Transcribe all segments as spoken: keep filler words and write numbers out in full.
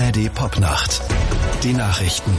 R D Popnacht. Die Nachrichten.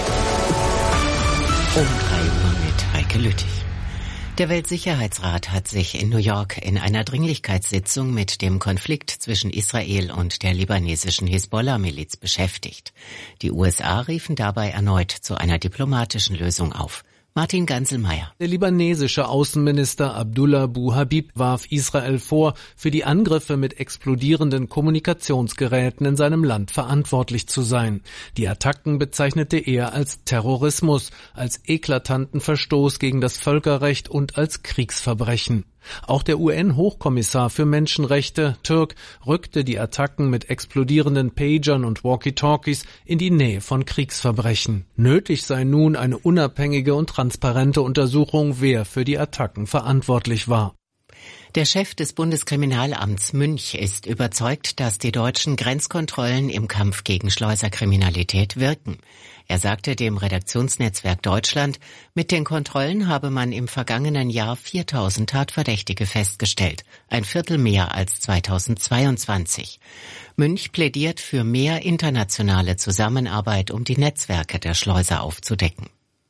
Um drei Uhr mit Heike Lüttich. Der Weltsicherheitsrat hat sich in New York in einer Dringlichkeitssitzung mit dem Konflikt zwischen Israel und der libanesischen Hisbollah-Miliz beschäftigt. Die U S A riefen dabei erneut zu einer diplomatischen Lösung auf. Martin Ganselmeier. Der libanesische Außenminister Abdullah Bouhabib warf Israel vor, für die Angriffe mit explodierenden Kommunikationsgeräten in seinem Land verantwortlich zu sein. Die Attacken bezeichnete er als Terrorismus, als eklatanten Verstoß gegen das Völkerrecht und als Kriegsverbrechen. Auch der U N-Hochkommissar für Menschenrechte, Türk, rückte die Attacken mit explodierenden Pagern und Walkie-Talkies in die Nähe von Kriegsverbrechen. Nötig sei nun eine unabhängige und transparente Untersuchung, wer für die Attacken verantwortlich war. Der Chef des Bundeskriminalamts Münch ist überzeugt, dass die deutschen Grenzkontrollen im Kampf gegen Schleuserkriminalität wirken. Er sagte dem Redaktionsnetzwerk Deutschland, mit den Kontrollen habe man im vergangenen Jahr viertausend Tatverdächtige festgestellt, ein Viertel mehr als zweitausendzweiundzwanzig. Münch plädiert für mehr internationale Zusammenarbeit, um die Netzwerke der Schleuser aufzudecken.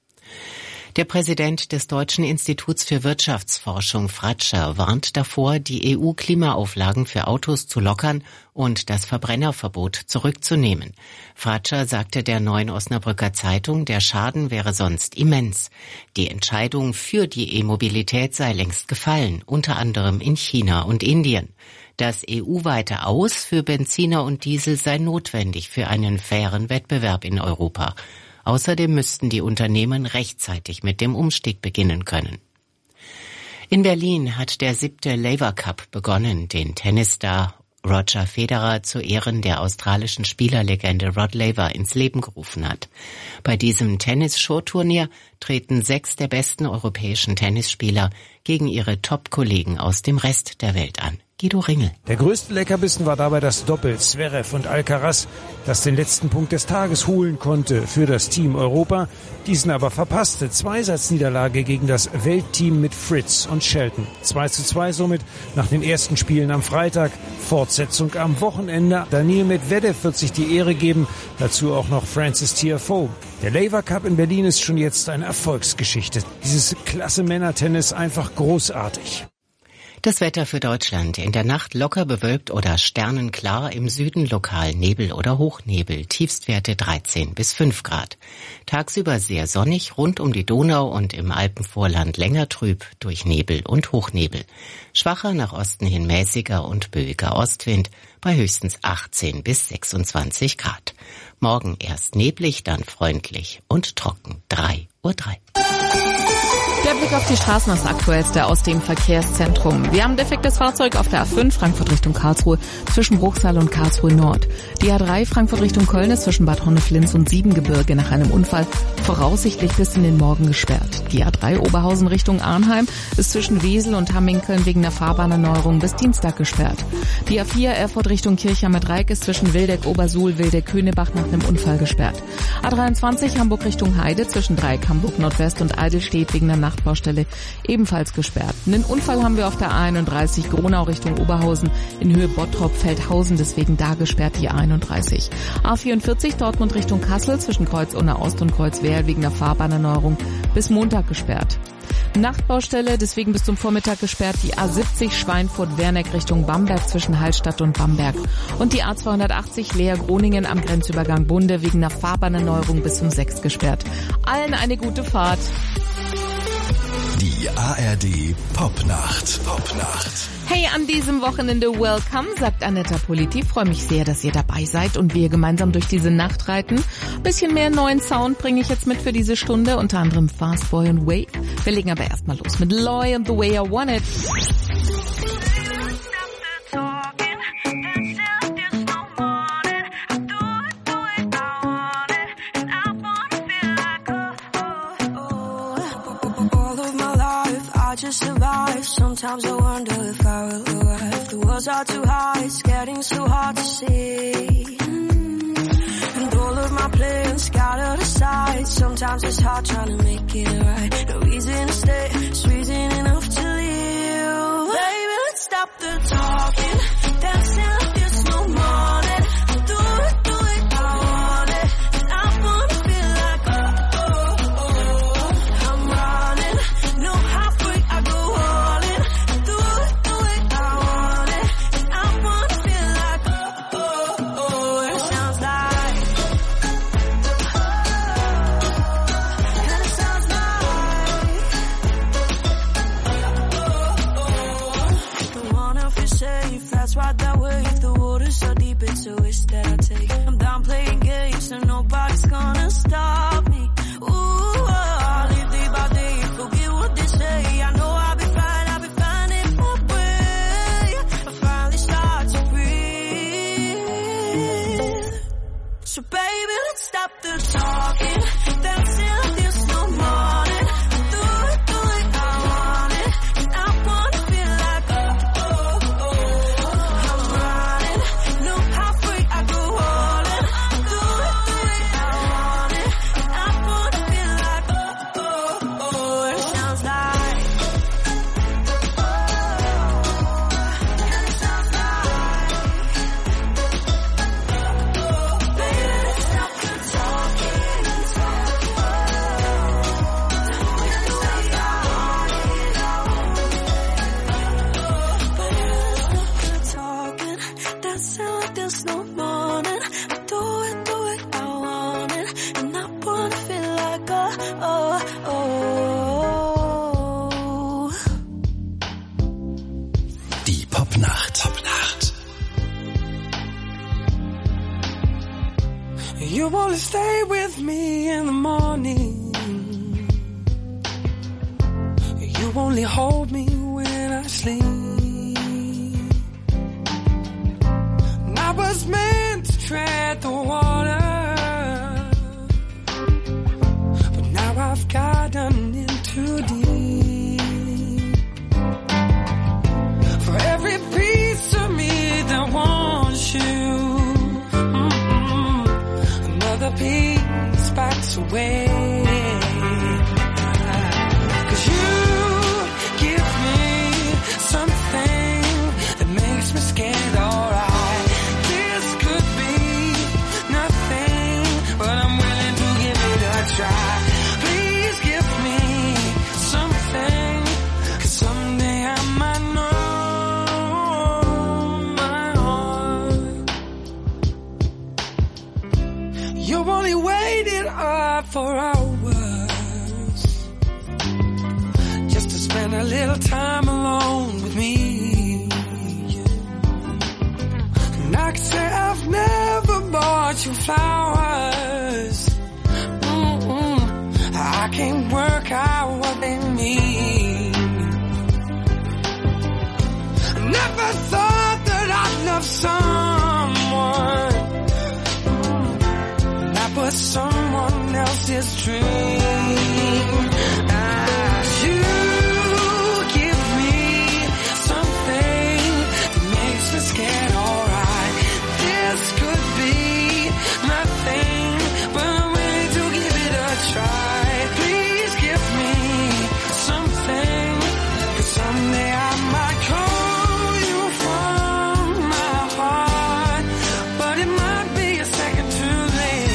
Der Präsident des Deutschen Instituts für Wirtschaftsforschung, Fratscher, warnt davor, die E U-Klimaauflagen für Autos zu lockern und das Verbrennerverbot zurückzunehmen. Fratscher sagte der Neuen Osnabrücker Zeitung, der Schaden wäre sonst immens. Die Entscheidung für die E-Mobilität sei längst gefallen, unter anderem in China und Indien. Das E U-weite Aus für Benziner und Diesel sei notwendig für einen fairen Wettbewerb in Europa. Außerdem müssten die Unternehmen rechtzeitig mit dem Umstieg beginnen können. In Berlin hat der siebte Laver Cup begonnen, den Tennisstar Roger Federer zu Ehren der australischen Spielerlegende Rod Laver ins Leben gerufen hat. Bei diesem Tennis-Showturnier treten sechs der besten europäischen Tennisspieler gegen ihre Top-Kollegen aus dem Rest der Welt an. Guido Ringel. Der größte Leckerbissen war dabei das Doppel Zverev und Alcaraz, das den letzten Punkt des Tages holen konnte für das Team Europa, diesen aber verpasste. Zweisatzniederlage gegen das Weltteam mit Fritz und Shelton. zwei zu zwei somit nach den ersten Spielen am Freitag. Fortsetzung am Wochenende. Daniil Medvedev wird sich die Ehre geben, dazu auch noch Frances Tiafoe. Der Laver Cup in Berlin ist schon jetzt eine Erfolgsgeschichte. Dieses klasse Männertennis einfach großartig. Das Wetter für Deutschland. In der Nacht locker bewölkt oder sternenklar, im Süden lokal Nebel oder Hochnebel, Tiefstwerte dreizehn bis fünf Grad. Tagsüber sehr sonnig, rund um die Donau und im Alpenvorland länger trüb durch Nebel und Hochnebel. Schwacher nach Osten hin mäßiger und böiger Ostwind bei höchstens achtzehn bis sechsundzwanzig Grad. Morgen erst neblig, dann freundlich und trocken. drei Uhr drei. Der Blick auf die Straßen, das Aktuellste aus dem Verkehrszentrum. Wir haben defektes Fahrzeug auf der A fünf, Frankfurt Richtung Karlsruhe, zwischen Bruchsal und Karlsruhe Nord. Die A drei, Frankfurt Richtung Köln, ist zwischen Bad Honneflins und Siebengebirge nach einem Unfall voraussichtlich bis in den Morgen gesperrt. Die A drei, Oberhausen Richtung Arnheim, ist zwischen Wesel und Hamminkeln wegen der Fahrbahnerneuerung bis Dienstag gesperrt. Die A vier, Erfurt Richtung Kirchheimer Dreieck, ist zwischen Wildeck, Obersuhl, Wildeck, Könebach nach einem Unfall gesperrt. A dreiundzwanzig, Hamburg Richtung Heide, zwischen Dreieck, Hamburg Nordwest und Eidelstedt wegen der Nachtbaustelle ebenfalls gesperrt. Einen Unfall haben wir auf der A einunddreißig, Gronau Richtung Oberhausen, in Höhe Bottrop-Feldhausen, deswegen da gesperrt die A einunddreißig. A vierundvierzig, Dortmund Richtung Kassel, zwischen Kreuz-Unna Ost und Kreuz-Wehr wegen der Fahrbahnerneuerung bis Montag gesperrt. Nachtbaustelle, deswegen bis zum Vormittag gesperrt, die A siebzig Schweinfurt-Werneck Richtung Bamberg zwischen Hallstatt und Bamberg. Und die A zweihundertachtzig Leer-Groningen am Grenzübergang Bunde wegen der Fahrbahnerneuerung bis um sechs gesperrt. Allen eine gute Fahrt. Die A R D Popnacht. Popnacht. Hey, an diesem Wochenende welcome, sagt Anetta Politi. Freue mich sehr, dass ihr dabei seid und wir gemeinsam durch diese Nacht reiten. Bisschen mehr neuen Sound bringe ich jetzt mit für diese Stunde, unter anderem Fast Boy und Wave. Wir legen aber erstmal los mit Loy and the Way I Want It. Just survive. Sometimes I wonder if I will arrive. The world's out too high, it's getting so hard to see. Mm. And all of my plans scattered aside. Sometimes it's hard trying to make it right. No reason to stay, it's reason enough to leave. Baby, let's stop the talking. Dancing like there's no morning. Do it, do it all. there's no morning. I do it, do it, I want it. And I wanna feel like a, oh, oh. Die Popnacht. Popnacht. You wanna stay with me in the morning. You only hold me when I sleep. And I was meant to tread the water, but now I've gotten in too deep. For every piece of me that wants you, the piece backs away. 'Cause you give me something that makes me scared, alright. This could be nothing, but I'm willing to give it a try. Please give me something, 'cause someday I might know my heart. You only waited up for hours just to spend a little time alone with me. And I can say I've never bought you flowers. Mm-mm. I can't work out what they mean. I never thought that I'd love someone but someone else's dream. Ah, you give me something that makes me scared, alright. This could be nothing, but I'm willing to give it a try. Please give me something, 'cause someday I might call you from my heart, but it might be a second too late.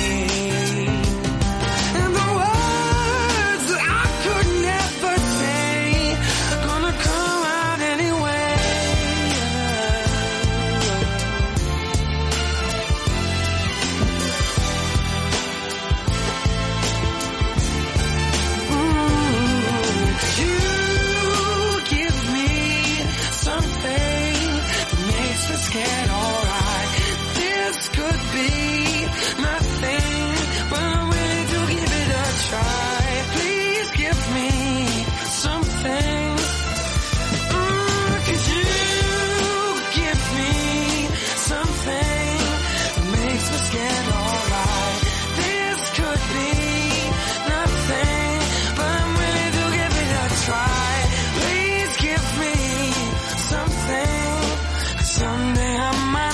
Scared, alright. This could be nothing, but I'm willing to give it a try. Please give me something, mm, 'cause you give me something that makes me scared, alright. This could be nothing, but I'm willing to give it a try. Please give me something. Someday I might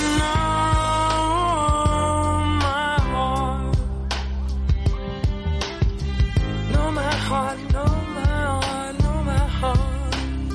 know my heart. Know my heart, know my heart, know my heart.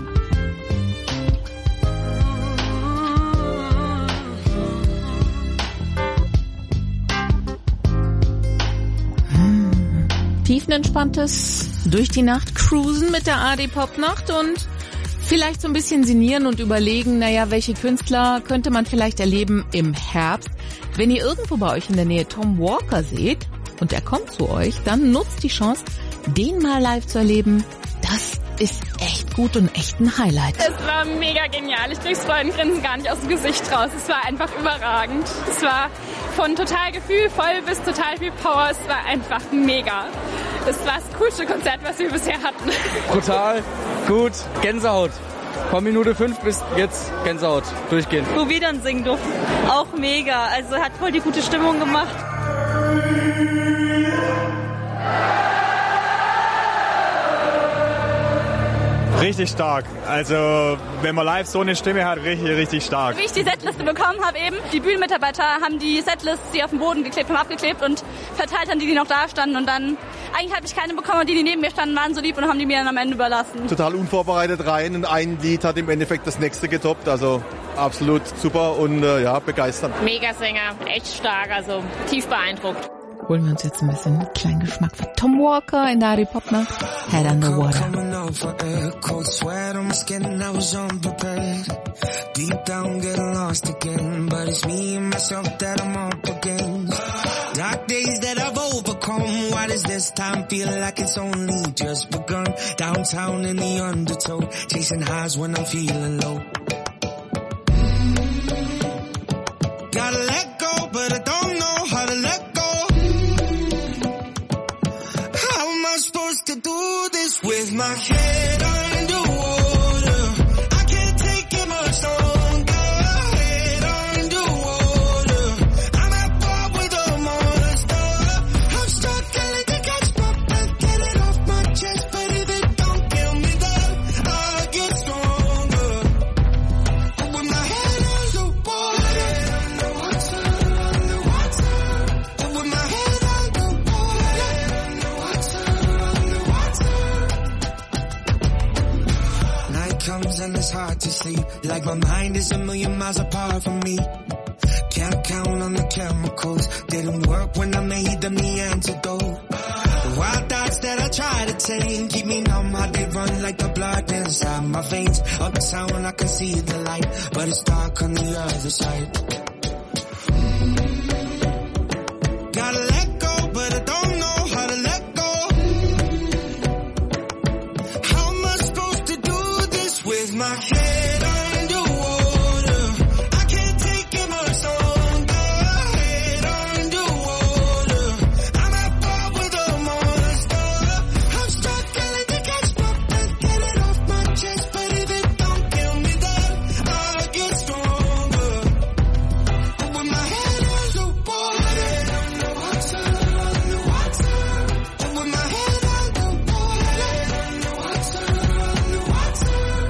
Hm. Tiefenentspanntes durch die Nacht cruisen mit der A D Popnacht und vielleicht so ein bisschen sinnieren und überlegen, naja, welche Künstler könnte man vielleicht erleben im Herbst. Wenn ihr irgendwo bei euch in der Nähe Tom Walker seht und er kommt zu euch, dann nutzt die Chance, den mal live zu erleben. Das ist echt gut und echt ein Highlight. Es war mega genial. Ich krieg's vor den Grinsen gar nicht aus dem Gesicht raus. Es war einfach überragend. Es war von total gefühlvoll bis total viel Power. Es war einfach mega. Es war das coolste Konzert, was wir bisher hatten. Brutal, gut, Gänsehaut. Von Minute fünf bis jetzt Gänsehaut, durchgehend. Wo wir dann singen durften, auch mega. Also hat voll die gute Stimmung gemacht. Richtig stark. Also wenn man live so eine Stimme hat, richtig, richtig stark. Wie ich die Setliste bekommen habe eben, die Bühnenmitarbeiter haben die Setlists, die auf dem Boden geklebt haben, abgeklebt und verteilt an die, die noch da standen. Und dann, eigentlich habe ich keine bekommen und die, die neben mir standen, waren so lieb und haben die mir dann am Ende überlassen. Total unvorbereitet rein und ein Lied hat im Endeffekt das nächste getoppt. Also absolut super und äh, ja, begeisternd. Megasänger, echt stark, also tief beeindruckt. holen wir uns jetzt ein bisschen einen kleinen Geschmack von Tom Walker in der A R D Pop-Nacht. Head Under Water. Deep down getting lost again, but it's me and myself that I'm up against. Dark days that I've overcome, why does this time feel like it's only just begun? Downtown in the undertow, chasing highs when I'm feeling low. Gotta let go, but I don't know how to let go. How am I supposed to do this with my head underwater? I can't take it much longer. Head underwater, I'm at war with a monster. I'm struggling to catch my breath, get it off my chest, but if it don't kill me, then I'll get stronger. But with my head underwater, underwater, underwater. But with my head underwater, underwater, underwater. Night comes and it's hard to sleep, like my mind is a million miles apart from me. Can't count on the chemicals, didn't work when I made them the antidote. The wild thoughts that I try to tame keep me numb, how they run like the blood inside my veins. Uptown I can see the light, but it's dark on the other side. Gotta let go, but I don't know how to let go. How am I supposed to do this with my head underwater? I can't take it much longer. Head underwater, I'm at war with a monster. I'm struggling to catch my breath, get it off my chest, but if it don't kill me, then I'll get stronger. But with my head underwater, underwater, underwater. But with my head underwater, underwater, underwater.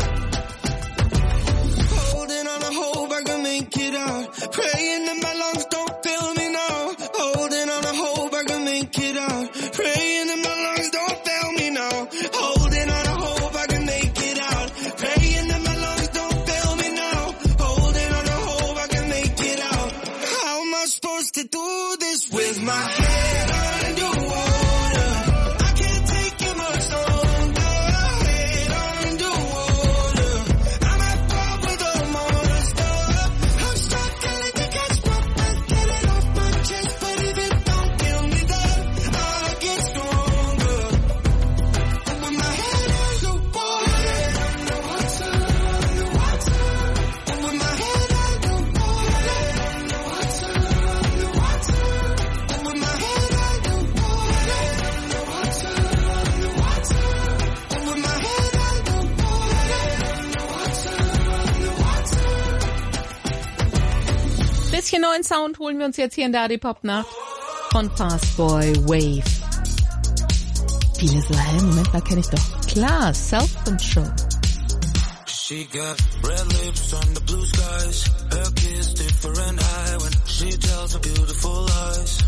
Holding on a hope I can make it out. Praying that my lungs don't fail me now. Holding on a hope I can make it out. Praying that my lungs don't fail me now. Holding on a hope I can make it out. Praying that my lungs don't fail me now. Holding on a hope I can make it out. How am I supposed to do this with my head underwater? I can't take it much longer. Head underwater, I'm at war with a monster. I'm struggling to catch my breath, get it off my chest, but if it don't kill me, then I'll get stronger. But with my head underwater, underwater, underwater. But with my head underwater, underwater, underwater. But with my head underwater, underwater, underwater. But with my head underwater, underwater, underwater. Bisschen neuen Sound holen wir uns jetzt hier in der A R D Pop-Nacht von Fastboy Wave. Viele so, hä, Moment mal, kenne ich doch. Klar, Self-Control. She got red lips on the blue skies. Her kiss different eye when she tells her beautiful lies.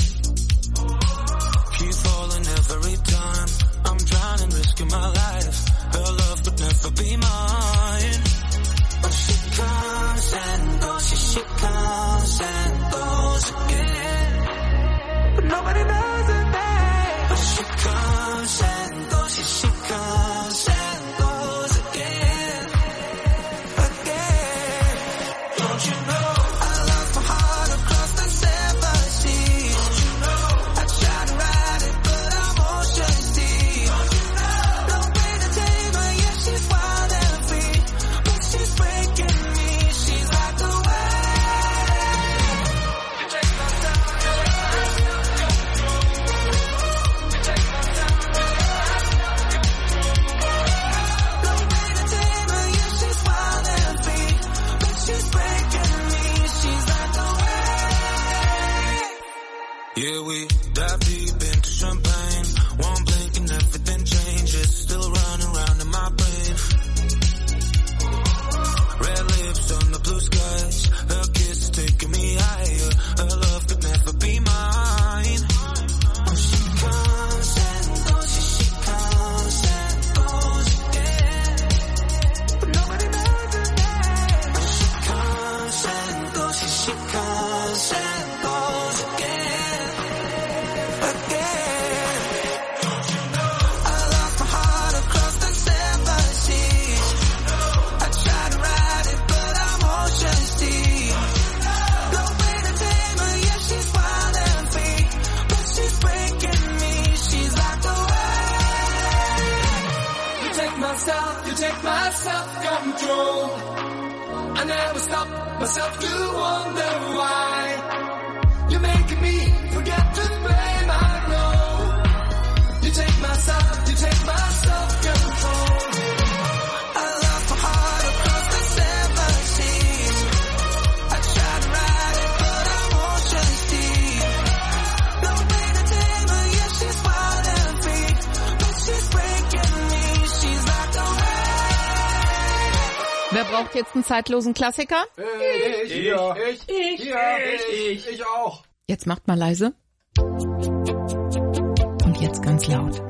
Keep falling every time. I'm drowning, risking my life. Her love could never be mine. But she comes and goes, she, she comes and goes again. But nobody knows her name. But she comes and goes, she, she comes and goes again. Again. Don't you know I love my heart across the seven seas? Don't you know I try to ride it, but I'm ocean deep. Don't you know no way to tame her, yeah, she's wild and free. But she's breaking me, she's like the wave. No way to tame her, yeah, she's wild and free. But she's breaking me, she's like the wave. Yeah, we dive deep into champagne. One blink and everything changes. Still running round in my brain. Red lips on the blue skies. Her kiss is taking me higher. Her love could never be mine. Oh, she comes and goes, she, she comes and goes again. But nobody knows her name. Oh, she comes and goes, she, she comes and goes again. control. I never stop myself to wonder why you're making me forget to blame. I know you take my side, you take my self-control. I lost my heart across the seven seas. I tried to ride it, but I won't just see. No way to tame her, yeah, she's wild and free. But she's breaking me, she's like a wave. Wer braucht jetzt einen zeitlosen Klassiker? Ich, ich, ich, ich, ich, ich, ich auch. Jetzt macht mal leise. Und jetzt ganz laut.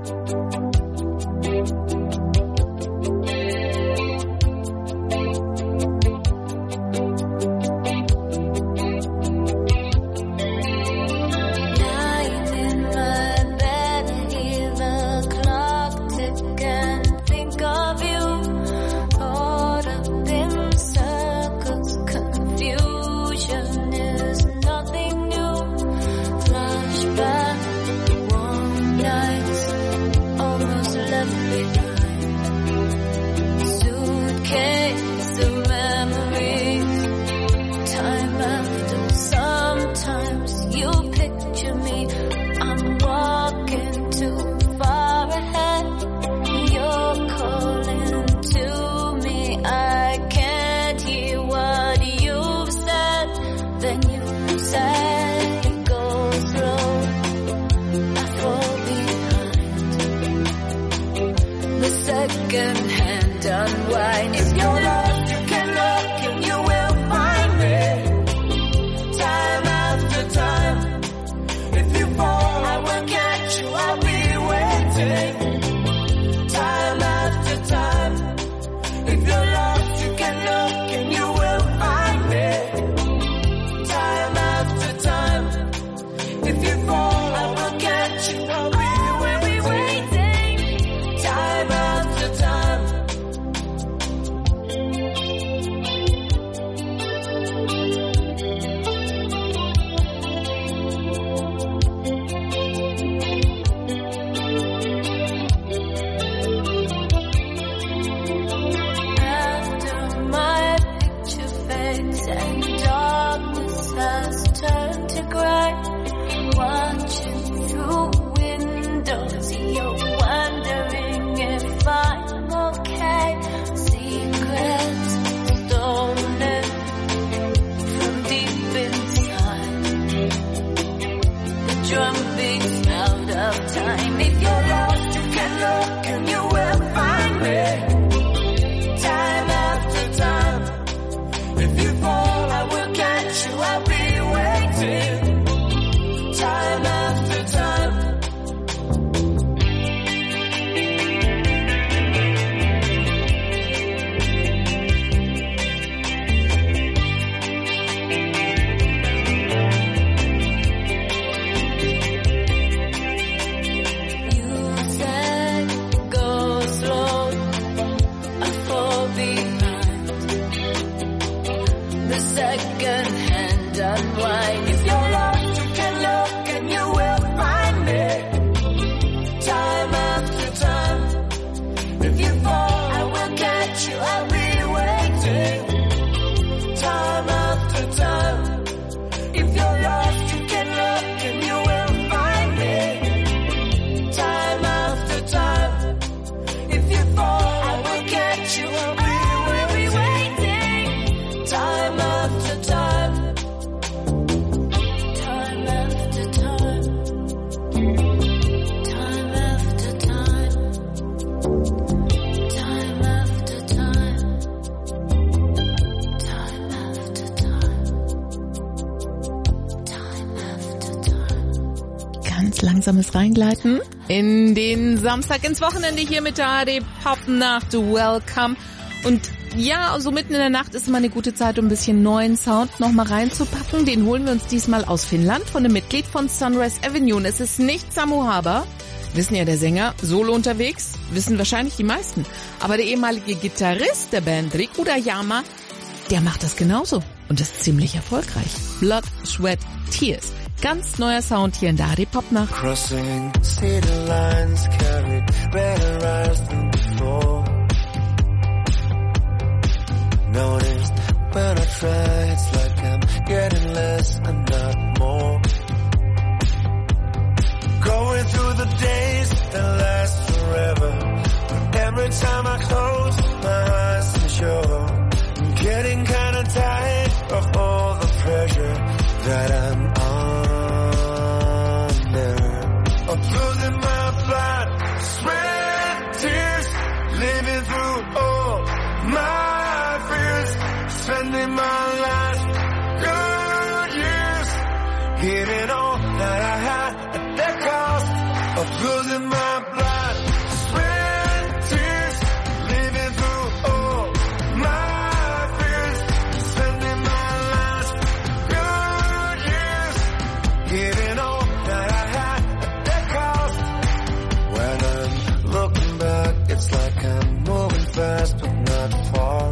Langsames Reingleiten in den Samstag ins Wochenende hier mit der A R D Popnacht. Welcome. Und ja, so mitten in der Nacht ist immer eine gute Zeit, um ein bisschen neuen Sound noch mal reinzupacken. Den holen wir uns diesmal aus Finnland von einem Mitglied von Sunrise Avenue. Und es ist nicht Samu Haber, wissen ja der Sänger, solo unterwegs, wissen wahrscheinlich die meisten. Aber der ehemalige Gitarrist der Band, Riku Dayama, der macht das genauso. Und das ist ziemlich erfolgreich. Blood, Sweat, Tears. Ganz neuer Sound hier in der A R D Popnacht. Crossing city lines, carried redder eyes than before. noticed when I try, it's like I'm getting less and not more. Going through the days that last forever, but every time I close my eyes, I'm sure I'm getting kinda tired of all the pressure that I'm under. I'm losing my blood, sweat, tears, living through all my fears, spending my last good years, giving all that I had at the cost of losing my blood, sweat, tears, living through all my fears, spending my last good years, giving all that I had at the cost. When I'm looking back, it's like I'm moving fast but not far.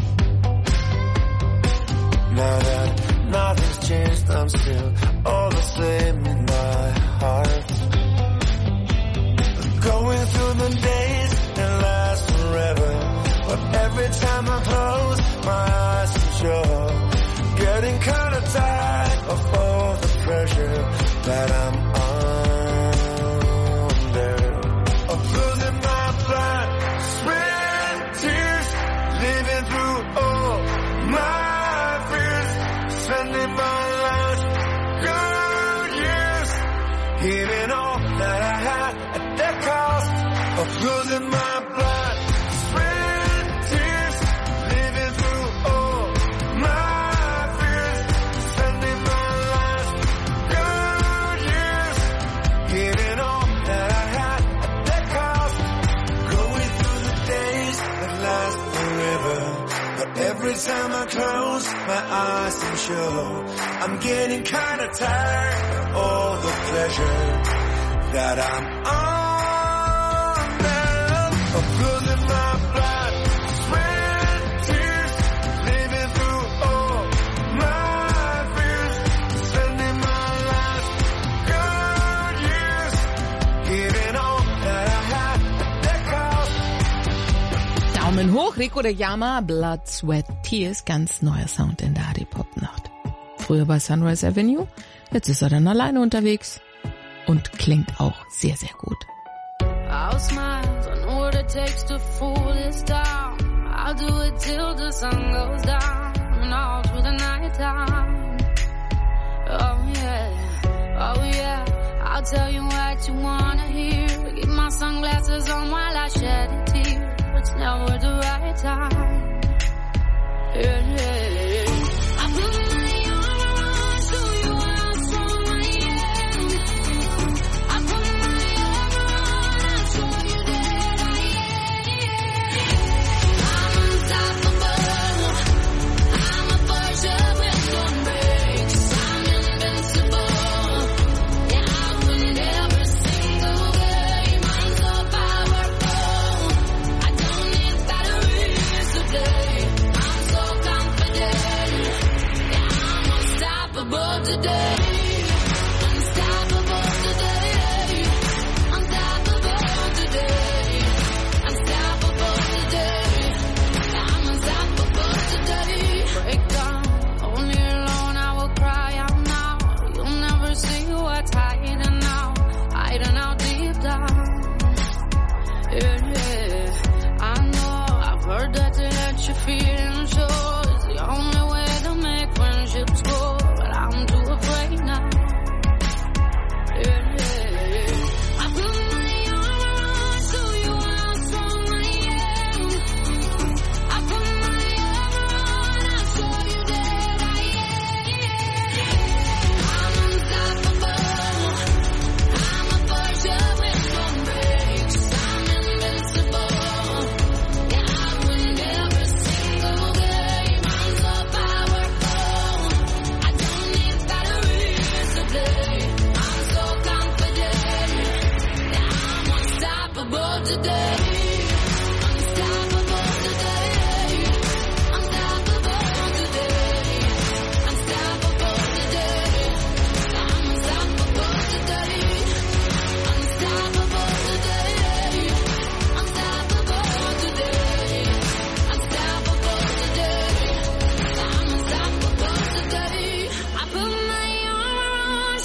Now that nothing's changed, I'm still all the same in my heart. Going through the days that last forever, but every time I close my eyes, I'm sure getting kinda tired of all the pressure that I'm under. Of losing my blood, sweat, tears, living through all my fears, spending my last good years, giving all that I had at the cost of losing my blood, sweat, tears, living through all my fears, spending my last good years, giving all that I had at the cost. Going through the days that last forever, but every time I close my eyes, I'm sure I'm getting kinda tired of all the pleasure that I'm under. Of losing my blood, sweat, tears, living through all my fears, spending my last good years, giving all that I had at the cost. Daumen hoch, Rico de Llama, Blood, Sweat, Tears, ganz neuer Sound in der Hardy-Pop-Nacht. Früher bei Sunrise Avenue, jetzt ist er dann alleine unterwegs und klingt auch sehr, sehr gut. I'll smile, I know what it takes to fool this town. I'll do it till the sun goes down and all through the night time. Oh yeah, oh yeah, I'll tell you what you wanna hear. Keep my sunglasses on while I shed a tear. It's never the right time. Yeah, yeah, yeah. I put my arm around, show you how strong I am. I put my arm around, I'll show you that I am. I'm unstoppable. I'm a Porsche with some brakes. I'm invincible. Yeah, I win every single game. I'm so powerful. I don't need batteries today. I'm so confident. Yeah, I'm unstoppable today. Unstoppable today. Unstoppable today. Unstoppable today. I'm unstoppable today. Break down, only alone I will cry out now. You'll never see what's hiding out, hiding out deep down. Yeah, yeah. I know, I've heard that to let you feel sure is the only way to make friendships grow, but I'm too afraid now.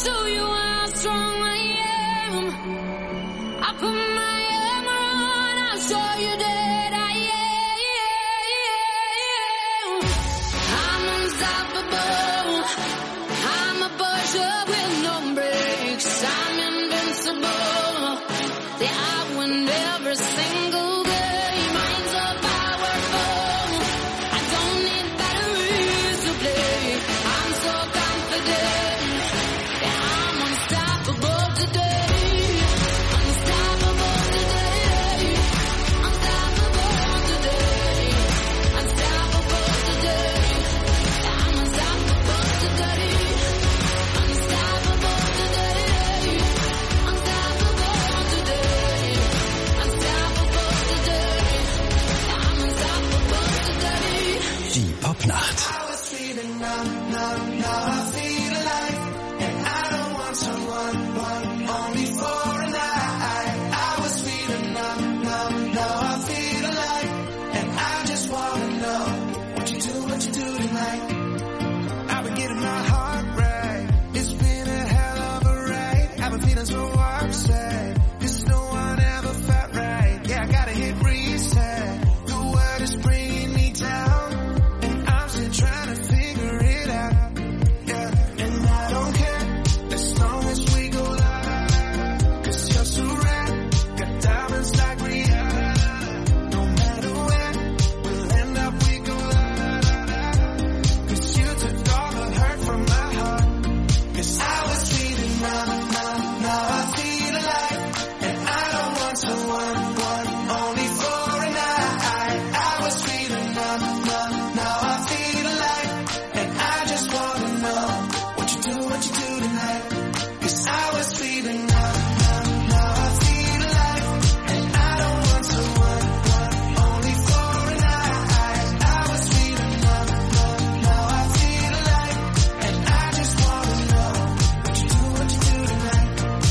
show you how strong I am. I put my armor on, I'll show you that I am. I'm unstoppable. I'm a butcher with no brakes. I'm invincible. See, I win every single game. I'm so powerful. I don't need batteries to play. I'm so confident. Yeah, I'm unstoppable today. Unstoppable today. Unstoppable today. Unstoppable today. I'm unstoppable today. Unstoppable today. Unstoppable today. Unstoppable today. I'm unstoppable today. Die Popnacht. I was feeling numb, numb, now I feel alive. And I don't want someone, one, only for a night. I was feeling numb, numb, now I feel alive. And I just wanna know what you do, what you do tonight. I've been getting my heart right. It's been a hell of a ride. I've been feeling so upset. Cause no one ever felt right. Yeah, I gotta hit reset. The world is bringing me down. And I'm still trying to figure it out. Yeah, and I don't care as long as we go live. Cause you're so rare. Got diamonds like Rihanna. No matter where we'll end up, we go live. Cause you took all the hurt from my heart. Cause I was feeling numb, numb, now I feel alive. And I don't want someone, one, only for a night. I was feeling numb, numb, now I feel alive. And I just wanna know what you do, what you do tonight. Cause I was feeling numb, numb, now I feel alive. And I don't want someone, one, only for a night. I was feeling numb, numb, now I feel alive. And I just wanna know what you do, what you do tonight.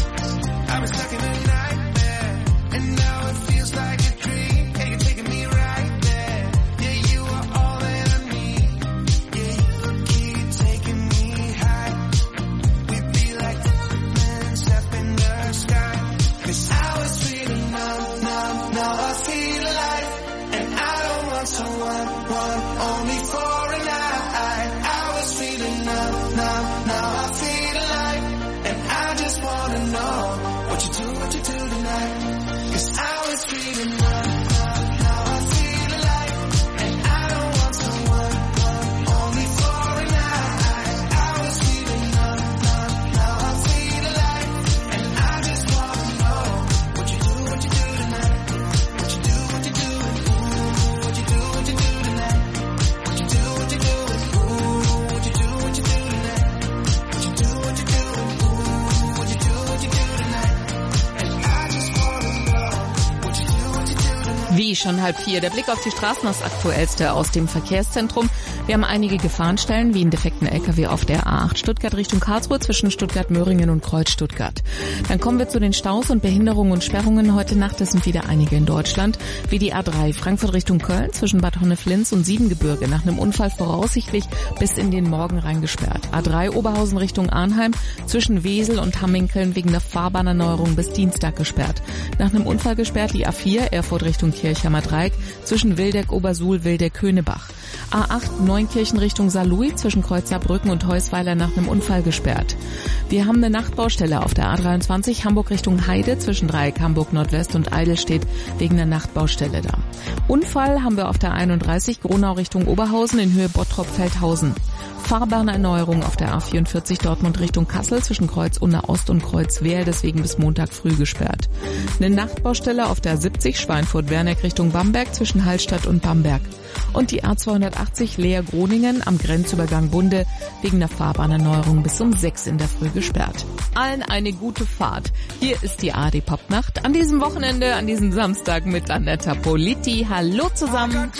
I was stuck in a nightmare, and now it feels like a dream. Yeah, you're taking me right there. Yeah, you are all that I need. Yeah, you keep taking me high. We'd be like diamonds up in the sky. Cause I was feeling numb, numb, now I feel alive. And I don't want someone, one, only for a night. I was feeling numb, numb, now I feel alive. And I just wanna know what you do, what you do tonight. Cause I was feeling numb, numb, now I feel alive. And I don't want someone, one, only for a night. I was feeling numb, numb, now I feel alive. And I just wanna know what you do, what you do tonight. What you do, what you do, ooh, what you do, what you do tonight. What you do, what you do, ooh, what you do, what you do tonight. What you do, what you do, ooh, what you do, what you do tonight. And I just wanna know what you do, what you do tonight. Wie schon halb vier. Der Blick auf die Straßen, das Aktuellste aus dem Verkehrszentrum. Wir haben einige Gefahrenstellen, wie einen defekten L K W auf der A acht Stuttgart Richtung Karlsruhe zwischen Stuttgart-Möhringen und Kreuz-Stuttgart. Dann kommen wir zu den Staus und Behinderungen und Sperrungen heute Nacht. Es sind wieder einige in Deutschland, wie die A drei Frankfurt Richtung Köln zwischen Bad Honnef-Linz und Siebengebirge. Nach einem Unfall voraussichtlich bis in den Morgen reingesperrt. A drei Oberhausen Richtung Arnheim zwischen Wesel und Hamminkeln wegen der Fahrbahnerneuerung bis Dienstag gesperrt. Nach einem Unfall gesperrt die A vier Erfurt Richtung Kirchheimer Dreieck zwischen Wildeck, Obersuhl, Wildeck, Köhnebach. A acht Neunkirchen Richtung Saarlouis zwischen Kreuz Saarbrücken und Heusweiler nach einem Unfall gesperrt. Wir haben eine Nachtbaustelle auf der A dreiundzwanzig Hamburg Richtung Heide zwischen Dreieck Hamburg Nordwest und Eidelstedt wegen der Nachtbaustelle da. Unfall haben wir auf der einunddreißig Gronau Richtung Oberhausen in Höhe Bottrop-Feldhausen. Fahrbahnerneuerung auf der A vierundvierzig Dortmund Richtung Kassel zwischen Kreuz Unna Ost und Kreuz Wehr, deswegen bis Montag früh gesperrt. Eine Nachtbaustelle auf der siebzig Schweinfurt-Werneck Richtung Bamberg zwischen Hallstatt und Bamberg. Und die A zweihundertachtzig Leer-Groningen am Grenzübergang Bunde wegen der Fahrbahnerneuerung bis um sechs in der Früh gesperrt. Allen eine gute Fahrt. Hier ist die A D Popnacht an diesem Wochenende, an diesem Samstag mit Anetta Politi. Hallo zusammen.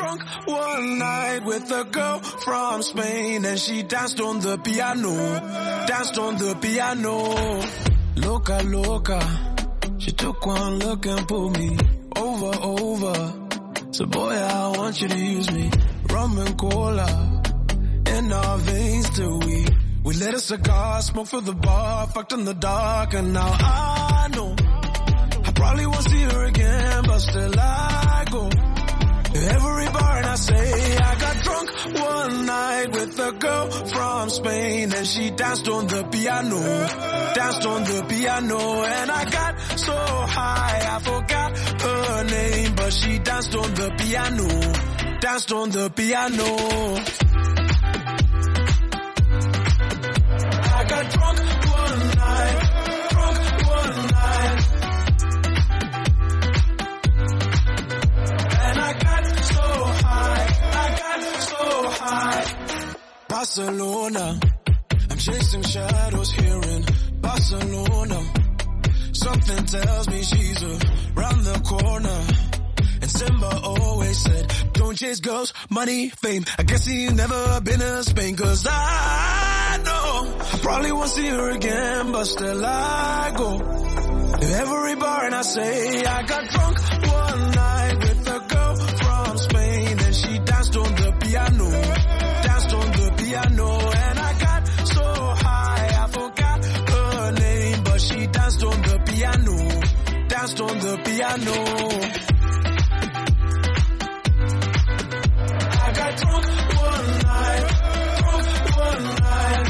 She danced on the piano, danced on the piano. Loca, loca. She took one look and pulled me over, over. So boy, I want you to use me. Rum and cola in our veins till we We lit a cigar, smoke for the bar, fucked in the dark, and now I know I probably won't see her again, but still I go to every bar and I say I got drunk one night with a girl from Spain, and she danced on the piano, danced on the piano, and I got so high I forgot her name, but she danced on the piano, danced on the piano. I got drunk one night, drunk one night, and I got so high, I got so high. Barcelona, I'm chasing shadows here in Barcelona. Something tells me she's around the corner. And Simba always said, don't chase girls, money, fame. I guess you've never been to Spain, cause I know I probably won't see her again, but still I go to every bar and I say I got drunk one night with a girl from Spain, and she danced on the piano, danced on the piano, and I got so high I forgot her name, but she danced on the piano, danced on the piano. I got drunk one night, drunk one night,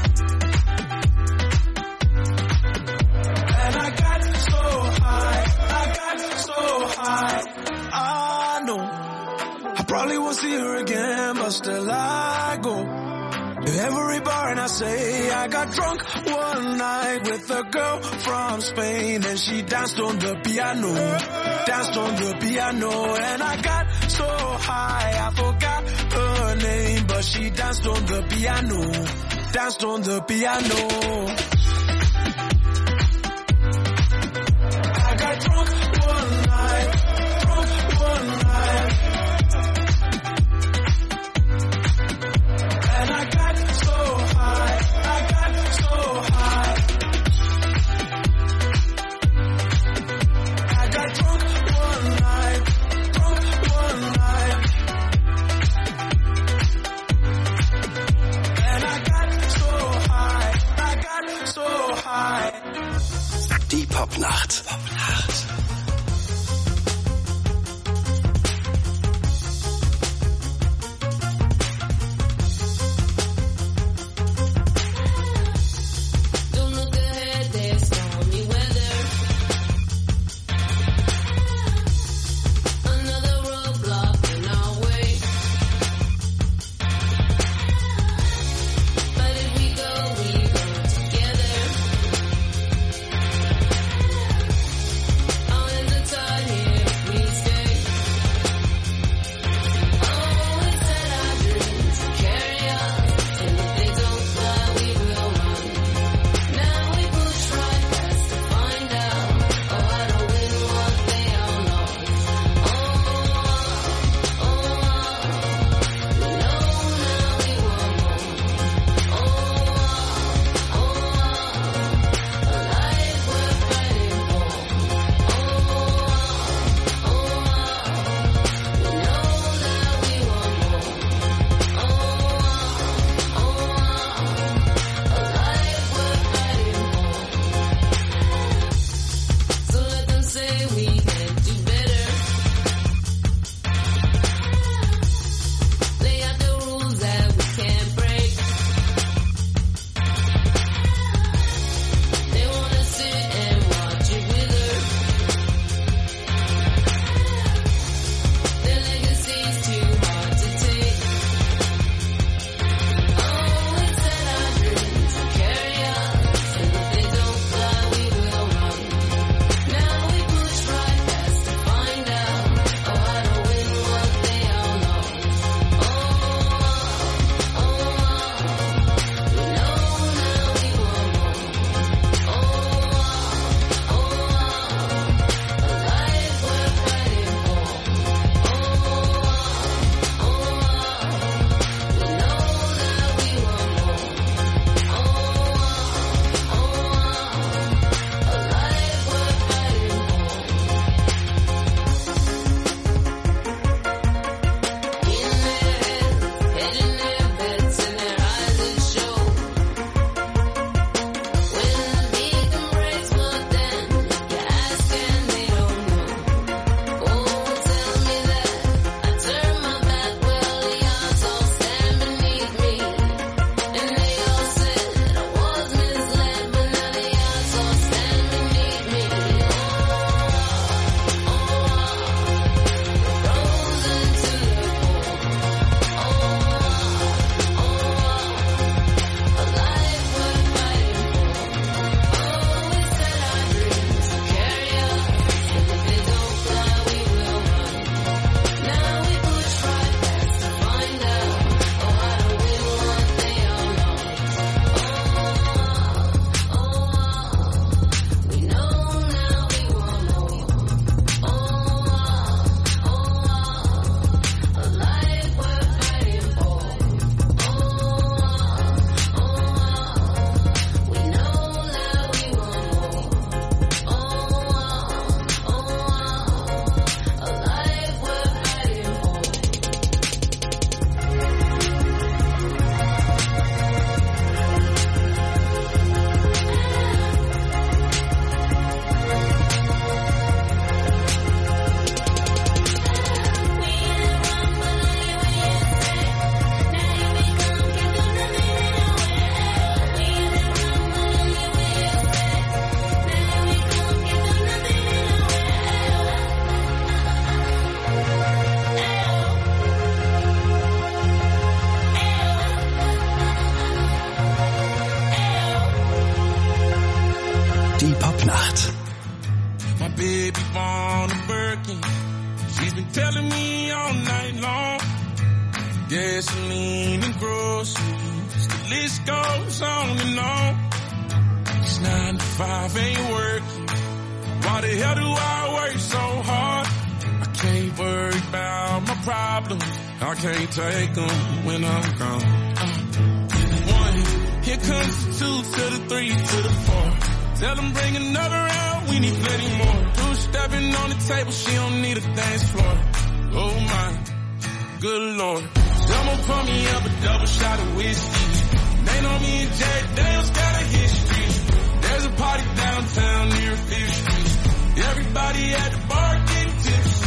and I got so high, I got so high. I know I probably won't see her again, but still I go to every bar and I say I got drunk one night with a girl from Spain, and she danced on the piano, danced on the piano, and I got so high I forgot her name, but she danced on the piano, danced on the piano. I got drunk one night, drunk one night, and I got so high, I got so high. I got drunk one night, drunk one night, and I got so high, I got so high. Die Popnacht. Popnacht. Don't look ahead, there's stormy weather. Another roadblock in our way. But if we go, we go together. On Die Popnacht. My baby born a Birkin. She's been telling me all night long. Gasoline and groceries. The list goes on and on. It's nine to five ain't working. Why the hell do I work so hard? I can't worry about my problems. I can't take them when I'm gone. Uh, one, here comes the two to the three to the four. Tell them bring another round, we need plenty more. Two stepping on the table, she don't need a dance floor. Oh my, good lord. Someone pour me up a double shot of whiskey. They know me and Jack Daniels got a history. There's a party downtown near Fifth Street. Everybody at the bar getting tipsy.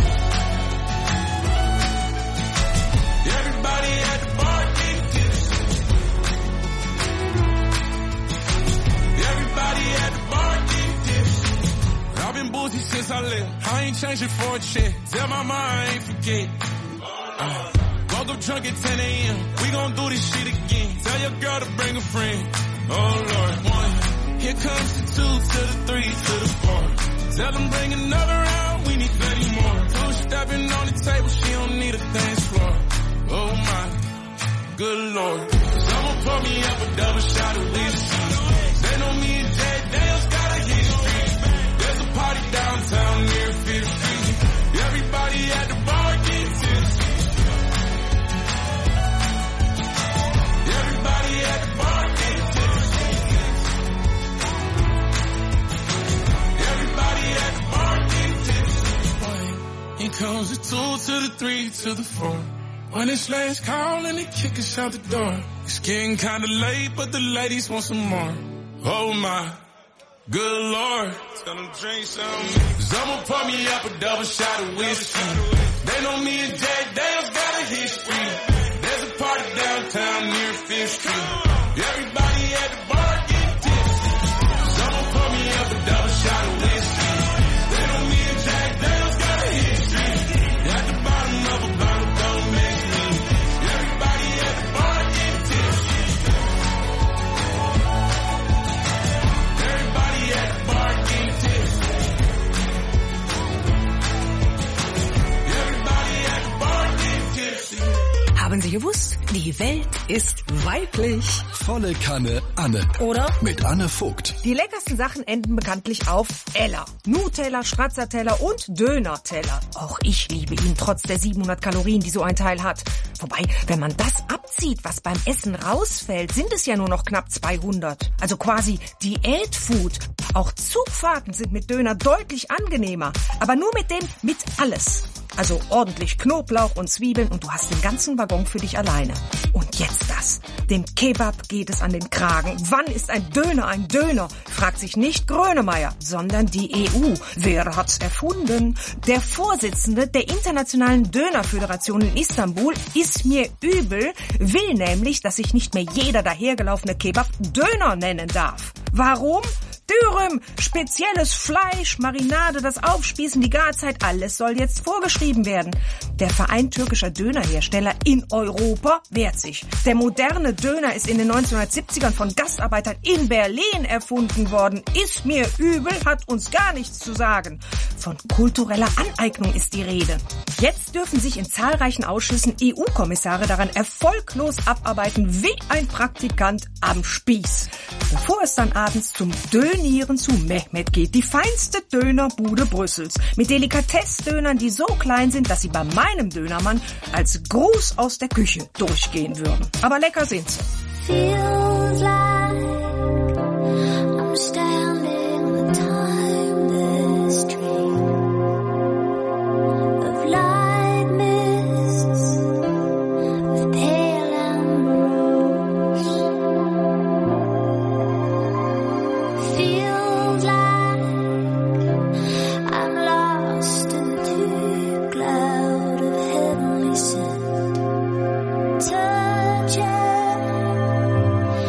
Everybody at the bar getting tipsy. Everybody at the bar getting tipsy. I've been boozy since I left. I ain't changing for a check. Tell my mama I ain't forget. Uh, woke up drunk at ten a.m. We gon' do this shit again. Tell your girl to bring a friend. Oh Lord, one. Here comes the two to the three to the four. Tell them bring another round, we need plenty more. Two stepping on the table, she don't need a dance floor. Oh my, good lord. Someone pour me up a double shot of whiskey. They know me and Jack Daniels got a history. There's a party downtown near Fifth Street. Everybody at the bar getting tipsy. Everybody at the bar getting tipsy. Everybody at the bar getting tipsy. Here comes the two to the three to the four. When it's last call and they kick us out the door. It's getting kinda late, but the ladies want some more. Oh my, good lord. Tell them drink some. Someone pour me up a double shot of whiskey. They know me and Jack Daniels got a history. There's a party downtown near Fifth Street. Everybody at the bar getting tipsy. Someone pour me up a double shot of whiskey. They know me and Jack Daniels got a history. At the bottom of a bottle, don't make me. Everybody at the bar getting tipsy. Everybody at the bar getting tipsy. Everybody at the bar getting tipsy. Haben Sie gewusst? Die Welt ist weiblich. Volle Kanne Anne. Oder? Mit Anne Vogt. Die leckersten Sachen enden bekanntlich auf Ella. Nuteller, Stracciatella und Döner-Teller. Auch ich liebe ihn, trotz der siebenhundert Kalorien, die so ein Teil hat. Wobei, wenn man das abzieht, was beim Essen rausfällt, sind es ja nur noch knapp zweihundert. Also quasi Diätfood. Auch Zugfahrten sind mit Döner deutlich angenehmer. Aber nur mit dem mit alles. Also ordentlich Knoblauch und Zwiebeln und du hast den ganzen Waggon für dich alleine. Und jetzt das. Dem Kebab geht es an den Kragen. Wann ist ein Döner ein Döner? Fragt sich nicht Grönemeyer, sondern die E U. Wer hat's erfunden? Der Vorsitzende der Internationalen Dönerföderation in Istanbul, Ismir Übel, will nämlich, dass sich nicht mehr jeder dahergelaufene Kebab Döner nennen darf. Warum? Dürüm, spezielles Fleisch, Marinade, das Aufspießen, die Garzeit, alles soll jetzt vorgeschrieben werden. Der Verein türkischer Dönerhersteller in Europa wehrt sich. Der moderne Döner ist in den neunzehnhundertsiebzigern von Gastarbeitern in Berlin erfunden worden. Ismir Übel hat uns gar nichts zu sagen. Von kultureller Aneignung ist die Rede. Jetzt dürfen sich in zahlreichen Ausschüssen E U-Kommissare daran erfolglos abarbeiten wie ein Praktikant am Spieß. Bevor es dann abends zum Dönieren zu Mehmet geht, die feinste Dönerbude Brüssels. Mit Delikatessdönern, die so klein sind, dass sie bei meinem Dönermann als Gruß aus der Küche durchgehen würden. Aber lecker sind sie. Feels like I'm standing on a timeless street of light mists with pale ambrose. Feels like I'm lost in the deep cloud of heavenly scent. Touching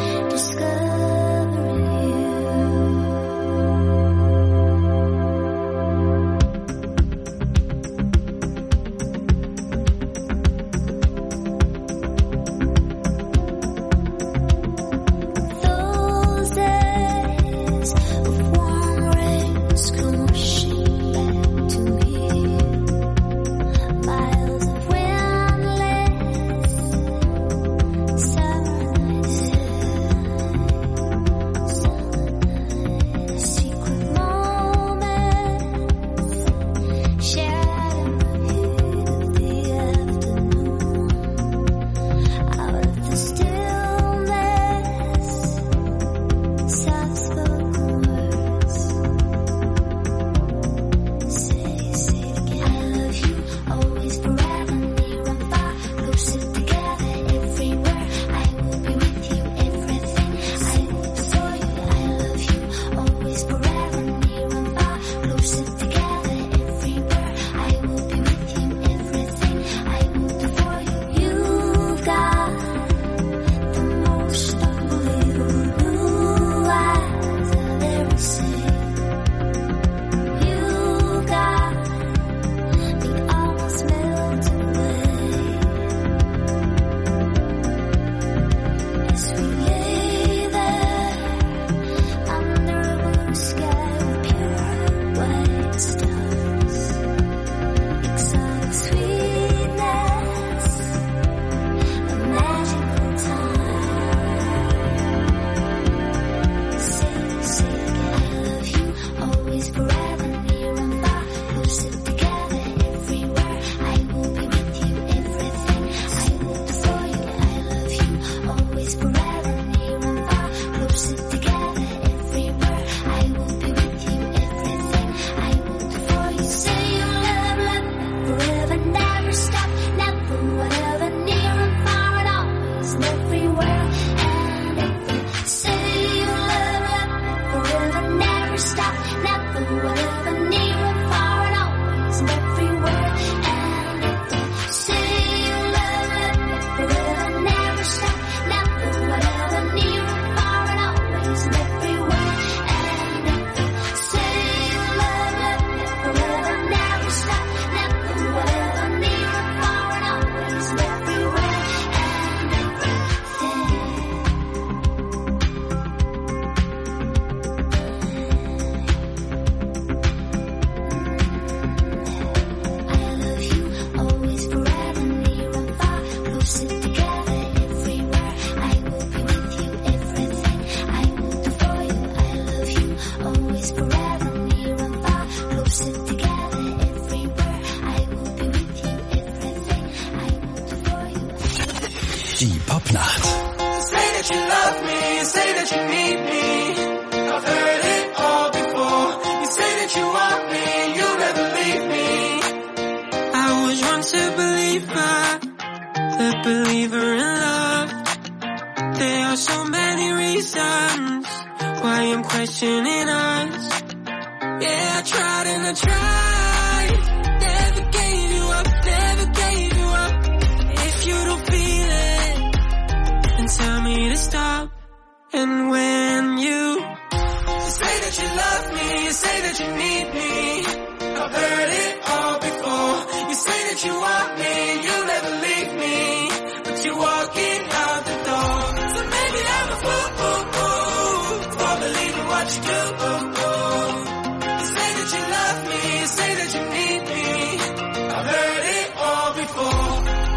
believer in love. There are so many reasons why I'm questioning us. Yeah, I tried and I tried. Never gave you up, never gave you up. If you don't feel it, then tell me to stop. And when you say that you love me, you say that you need me, I've heard it all before. You say that you want me and you'll never leave me, but you're walking out the door. So maybe I'm a fool, fool, fool, for believing what you do. You say that you love me, you say that you need me, I've heard it all before.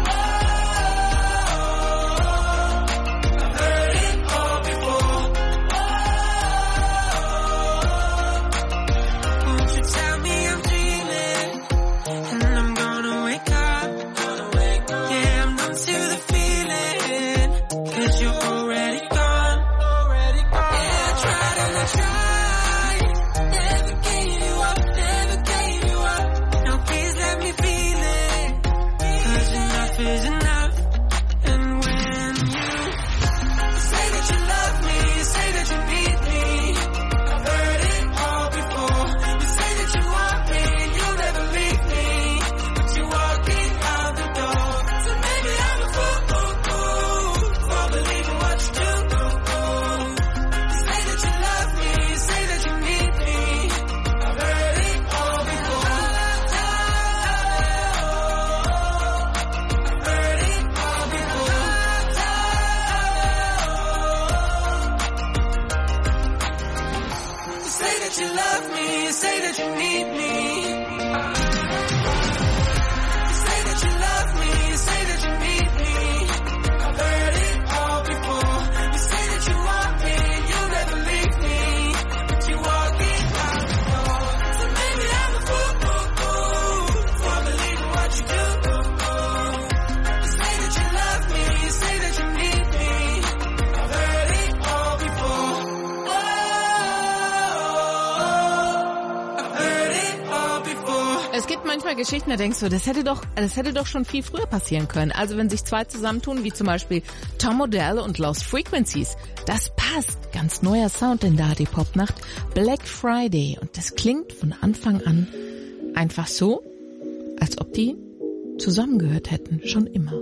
Geschichten, da denkst du, das hätte doch, das hätte doch schon viel früher passieren können. Also wenn sich zwei zusammentun, wie zum Beispiel Tom Odell und Lost Frequencies, das passt. Ganz neuer Sound in der H D-Pop-Nacht, Black Friday. Und das klingt von Anfang an einfach so, als ob die zusammengehört hätten, schon immer.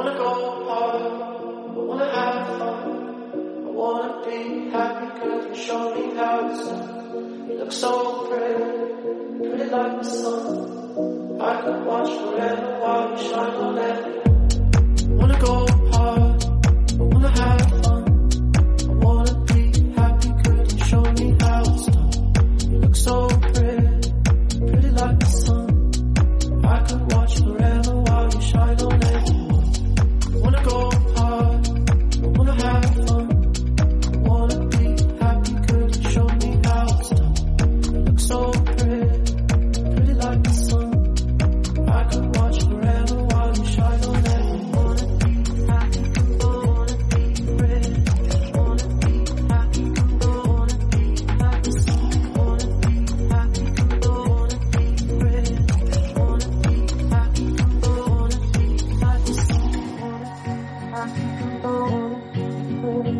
I could watch forever while you shine on everything. Wanna go hard, I wanna have fun. I wanna be happy, could you show me how it's done? You look so pretty, pretty like the sun. I could watch forever while you shine on everyone. Wanna go hard, I wanna have fun. I wanna be happy, could you show me how it's done? You look so pretty, pretty like the sun. I could watch forever while you shine on everyone. Wanna be happy, wanna be ready. Wanna be happy, wanna be like the sun. Wanna be happy, wanna be ready. Wanna be happy, wanna be like the sun. Wanna be happy, wanna be ready.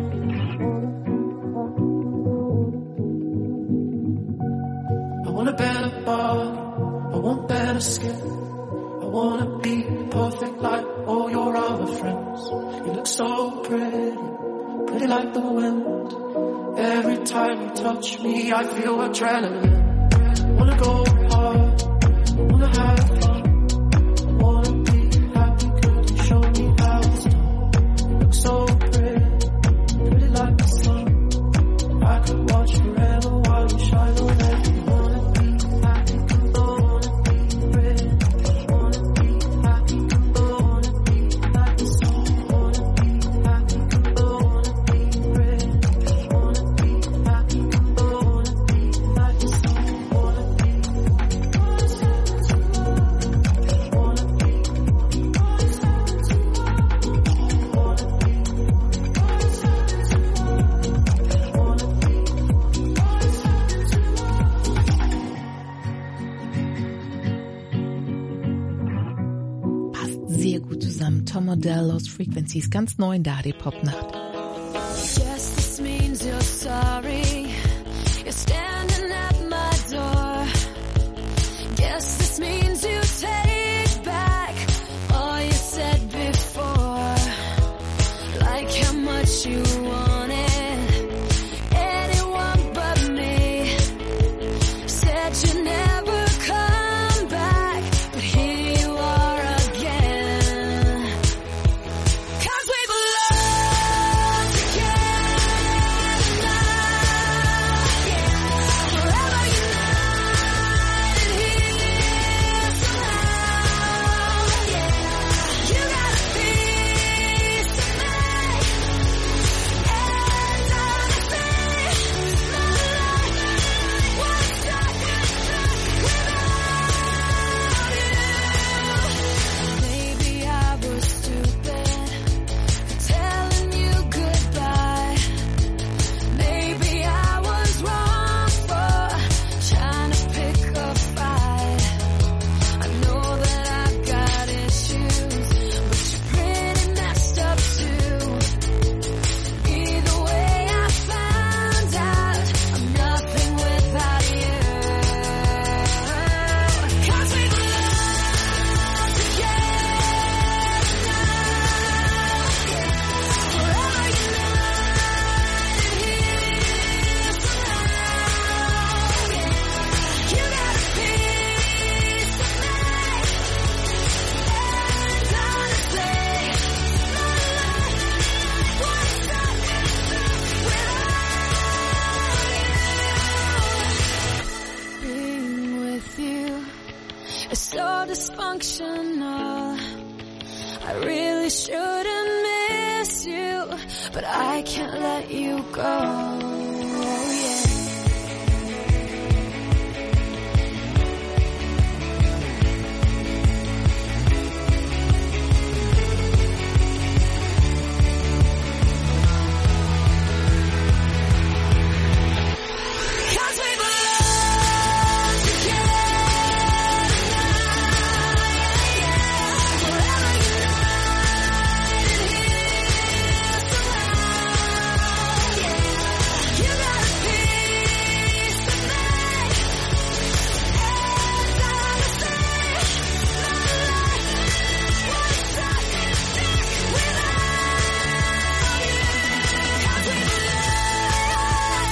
I want a better body, I want better skin. I wanna be perfect like all your other friends. You look so pretty, pretty like the wind. Every time you touch me, I feel adrenaline. I wanna go hard, I wanna have fun. I wanna be happy, could you show me how it's done? You look so pretty, pretty like the sun. I could watch forever while you shine on everyone. Tom Odell, Lost Frequencies, ganz neu in der A D Pop-Nacht. Guess this means you're sorry. You're standing at my door. Guess this means you take back all you said before. Like how much you wanted anyone but me. Said you never come back, but here you are again. 'Cause we belong together now. Forever united here somehow. You got a piece of me, and honestly, my life was stuck without you. Maybe I was stupid for telling you goodbye. Maybe I was wrong for trying to pick a fight. I know that I've got issues, but you're pretty messed up too. Either way, I found out I'm nothing without you. 'Cause we belong together now. Forever united here somehow. You got a piece of me, and honestly, my life was stuck without you. Being with you is so dysfunctional. I really shouldn't miss you, but I can't let you go. Yeah. Cause we belong together now. Forever united here somehow. You got a piece of me, and honestly, my life was stuck without you. 'Cause we belong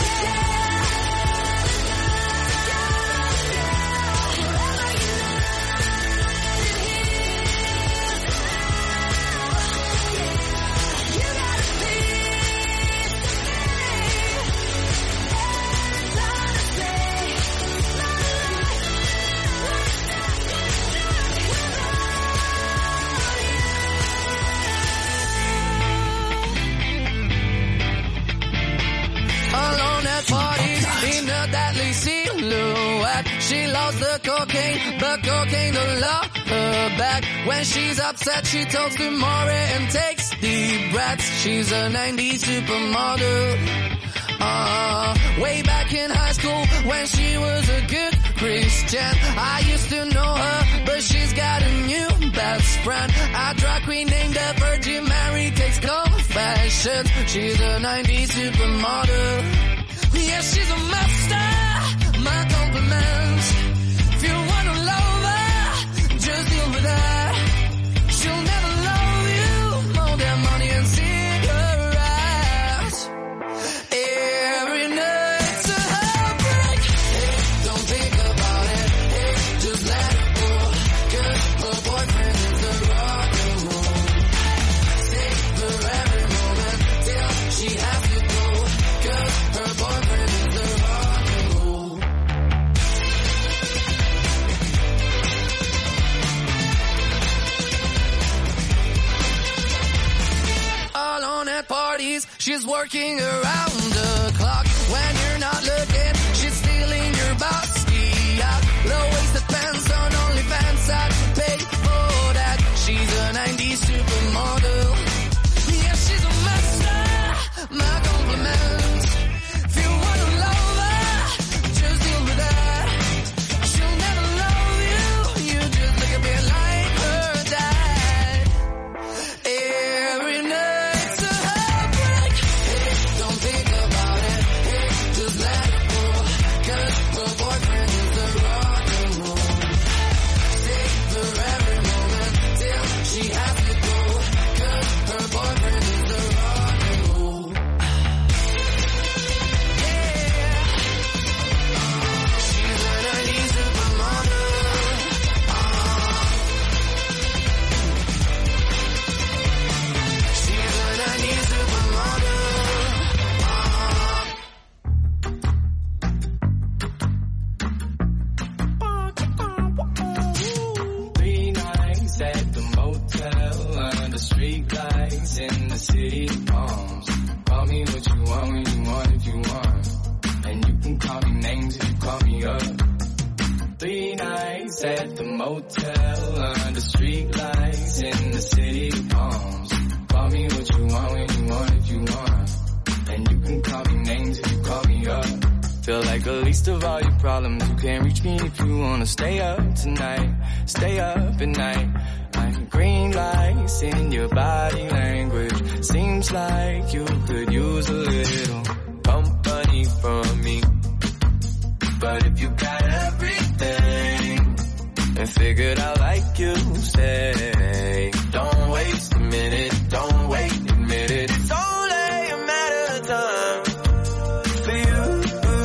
Alone at parties, in a deadly silhouette. She loves the cocaine, but cocaine don't love her back. When she's upset, she talks to Maury and takes deep breaths. She's a nineties supermodel. Uh, way back in high school, when she was a good Christian, I used to know her, but she's got a new best friend. A drag queen named the Virgin Mary takes confessions. She's a nineties supermodel. Yeah, she's a master. My compliments. If you wanna love her, just deal with her. She'll never love you more than money and cigarettes. Every night's a heartbreak. Hey, don't think about it. Hey, just let it go. 'Cause her boyfriend is the rock and roll. Savor every moment till she has to go. 'Cause her boyfriend is the rock and roll. Alone at parties, she's working around the clock. When you're not looking, she's stealing your bossy out. Low-waisted pants on OnlyFans, I'd pay for that. She's a nineties supermodel. Yeah, she's a master. My compliments. If you wanna love her, just deal with her. She'll never love you. You just look a bit like her dad. street lights in the city of palms. Call me what you want when you want if you want. And you can call me names if you call me up. Three nights at the motel under street lights in the city of palms. Call me what you want when you want if you want. And you can call me names if you call me up. Feel like the least of all your problems. You can't reach me if you wanna stay up tonight. Stay up at night. I'm green lights in your body language. Seems like you could use a little company from me. But if you got everything and figured out like you say, don't waste a minute, don't wait, admit it. It's only a matter of time for you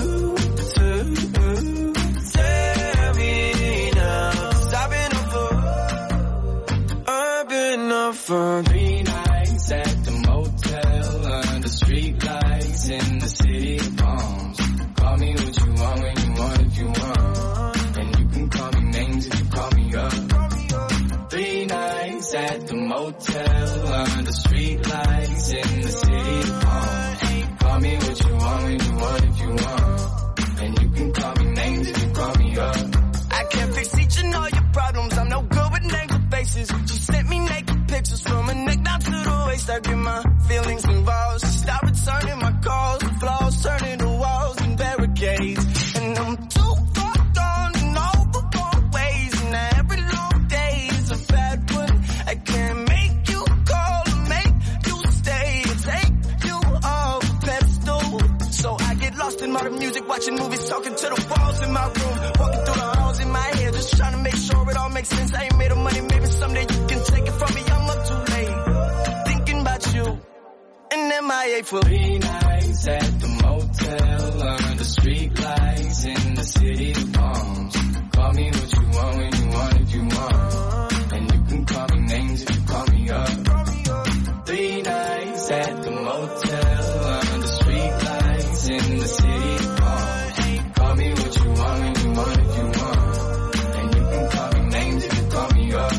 to tell me now. 'Cause I've been up for, I've been up for three nights at the motel under street lights in the city of palms. Call me what you want when you want if you want. And you can call me names if you call me up. Three nights at the motel under street lights in the city of palms. Call me what you want when you want if you want. And you can call me names if you call me up. I can't fix each and all your problems. I'm no good with names or faces. She sent me naked pictures from her neck down to the waist. I get my feelings involved. She stopped returning my calls. The flaws turning to walls and barricades. And I'm too far gone in all the wrong ways. And every long day is a bad one. I can't make you call or make you stay and take you off a pedestal. So I get lost in modern music, watching movies, talking to the walls in my room, walking through the halls in my head, just trying to make sure it all makes sense. I ain't made of money, maybe someday you can take it from me. I'm up too late, thinking about you. And M I A for three nights at the motel under street lights in the city of palms. Call me what you want when you want if you want. And you can call me names if you call me up. Three nights at the motel under street lights in the city of palms. Call me what you want when you want if you want. And you can call me names if you call me up.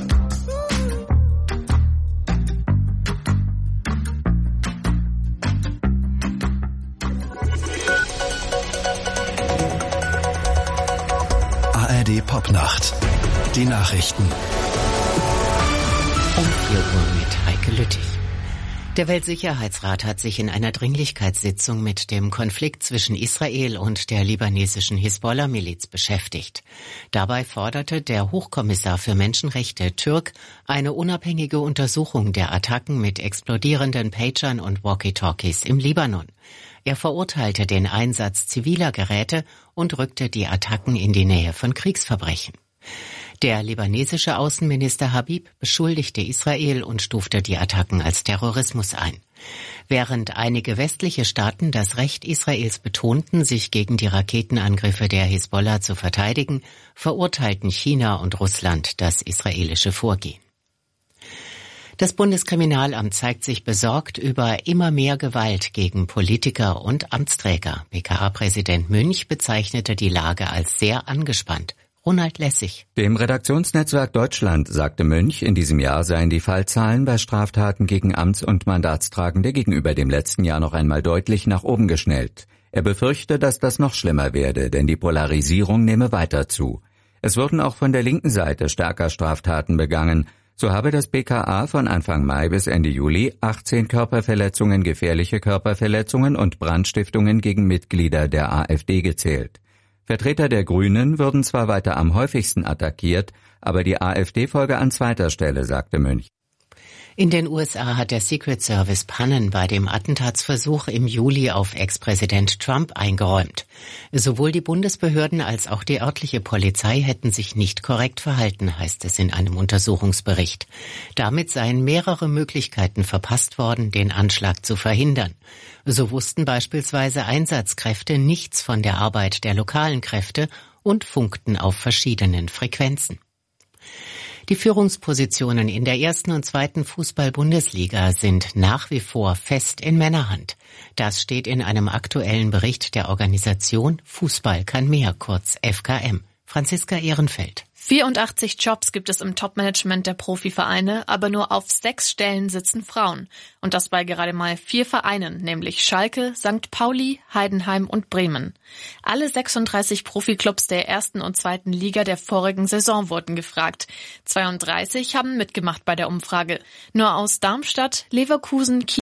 A R D Popnacht. Die Nachrichten. Um vier Uhr mit Heike Lüttich. Der Weltsicherheitsrat hat sich in einer Dringlichkeitssitzung mit dem Konflikt zwischen Israel und der libanesischen Hisbollah-Miliz beschäftigt. Dabei forderte der Hochkommissar für Menschenrechte Türk eine unabhängige Untersuchung der Attacken mit explodierenden Pagern und Walkie-Talkies im Libanon. Er verurteilte den Einsatz ziviler Geräte und rückte die Attacken in die Nähe von Kriegsverbrechen. Der libanesische Außenminister Habib beschuldigte Israel und stufte die Attacken als Terrorismus ein. Während einige westliche Staaten das Recht Israels betonten, sich gegen die Raketenangriffe der Hisbollah zu verteidigen, verurteilten China und Russland das israelische Vorgehen. Das Bundeskriminalamt zeigt sich besorgt über immer mehr Gewalt gegen Politiker und Amtsträger. B K A-Präsident Münch bezeichnete die Lage als sehr angespannt. Ronald Lessig. Dem Redaktionsnetzwerk Deutschland sagte Münch, in diesem Jahr seien die Fallzahlen bei Straftaten gegen Amts- und Mandatstragende gegenüber dem letzten Jahr noch einmal deutlich nach oben geschnellt. Er befürchte, dass das noch schlimmer werde, denn die Polarisierung nehme weiter zu. Es würden auch von der linken Seite stärker Straftaten begangen. So habe das B K A von Anfang Mai bis Ende Juli achtzehn Körperverletzungen, gefährliche Körperverletzungen und Brandstiftungen gegen Mitglieder der AfD gezählt. Vertreter der Grünen würden zwar weiter am häufigsten attackiert, aber die AfD folge an zweiter Stelle, sagte Münch. In den U S A hat der Secret Service Pannen bei dem Attentatsversuch im Juli auf Ex-Präsident Trump eingeräumt. Sowohl die Bundesbehörden als auch die örtliche Polizei hätten sich nicht korrekt verhalten, heißt es in einem Untersuchungsbericht. Damit seien mehrere Möglichkeiten verpasst worden, den Anschlag zu verhindern. So wussten beispielsweise Einsatzkräfte nichts von der Arbeit der lokalen Kräfte und funkten auf verschiedenen Frequenzen. Die Führungspositionen in der ersten und zweiten Fußball-Bundesliga sind nach wie vor fest in Männerhand. Das steht in einem aktuellen Bericht der Organisation Fußball kann mehr, kurz F K M. Franziska Ehrenfeld. vierundachtzig Jobs gibt es im Top-Management der Profivereine, aber nur auf sechs Stellen sitzen Frauen. Und das bei gerade mal vier Vereinen, nämlich Schalke, Sankt Pauli, Heidenheim und Bremen. Alle sechsunddreißig Profiklubs der ersten und zweiten Liga der vorigen Saison wurden gefragt. zweiunddreißig haben mitgemacht bei der Umfrage. Nur aus Darmstadt, Leverkusen,